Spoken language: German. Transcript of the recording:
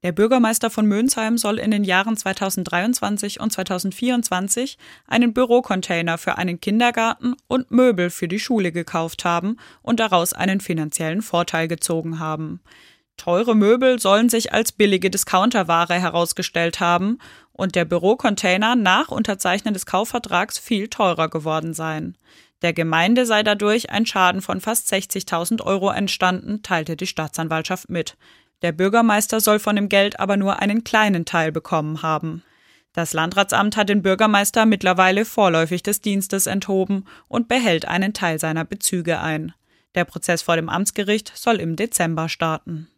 Der Bürgermeister von Mönsheim soll in den Jahren 2023 und 2024 einen Bürocontainer für einen Kindergarten und Möbel für die Schule gekauft haben und daraus einen finanziellen Vorteil gezogen haben. Teure Möbel sollen sich als billige Discounterware herausgestellt haben und der Bürocontainer nach Unterzeichnen des Kaufvertrags viel teurer geworden sein. Der Gemeinde sei dadurch ein Schaden von fast 60.000 € entstanden, teilte die Staatsanwaltschaft mit. Der Bürgermeister soll von dem Geld aber nur einen kleinen Teil bekommen haben. Das Landratsamt hat den Bürgermeister mittlerweile vorläufig des Dienstes enthoben und behält einen Teil seiner Bezüge ein. Der Prozess vor dem Amtsgericht soll im Dezember starten.